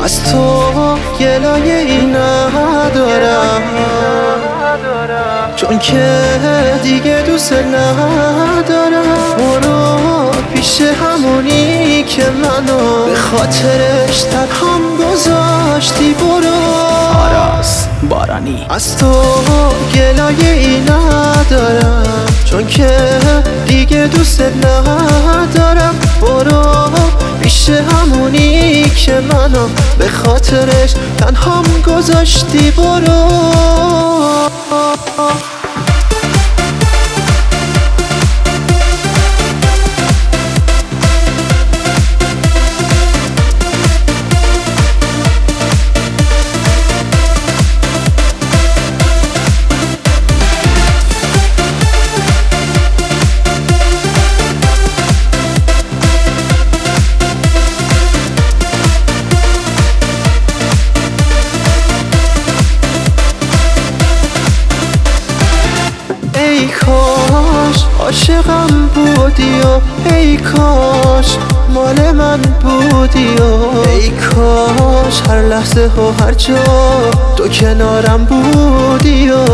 از تو گلایه ای ندارم، چون که دیگه دوست ندارم. برو پیش همونی که منو به خاطرش تنهام گذاشتی. برو آراس بارانی. از تو گلایه ای ندارم، چون که دیگه دوست ندارم. برو پیش همونی که منو به خاطرش تنهام گذاشتی. برو ای کاش عاشقم بودی و ای کاش مال من بودی و ای کاش هر لحظه و هر جا تو کنارم بودی و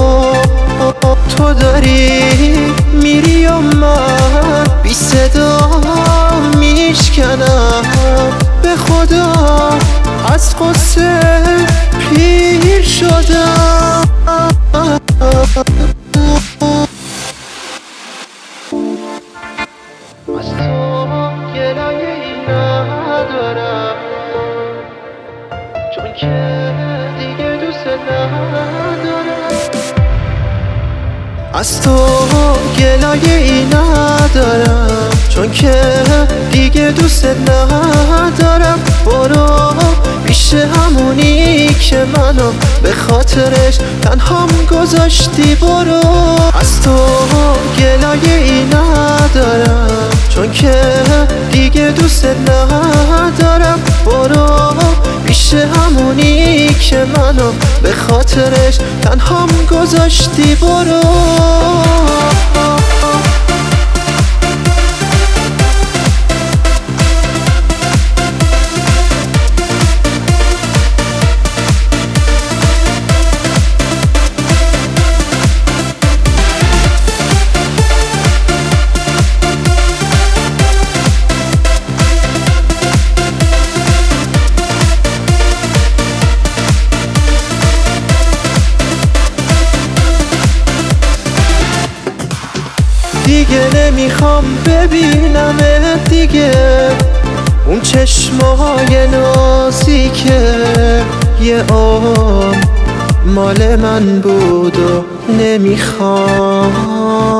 تو داری میری و من بی صدا میشکنم. به خدا از قصه پیر شدم. از تو گلایه ای ندارم، چون که دیگه دوست ندارم. از تو گلایه ای ندارم، چون که دیگه دوست ندارم. برو پیش همونی که منو به خاطرش تنهام گذاشتی. برو از تو گلایه ای ندارم، چون که دیگه دوست ندارم. برو پیش همونی که منو به خاطرش تنهام گذاشتی. برو دیگه نمیخوام ببینمت دیگه، اون چشمای نازیکه یه عمر مال من بود و نمیخوام.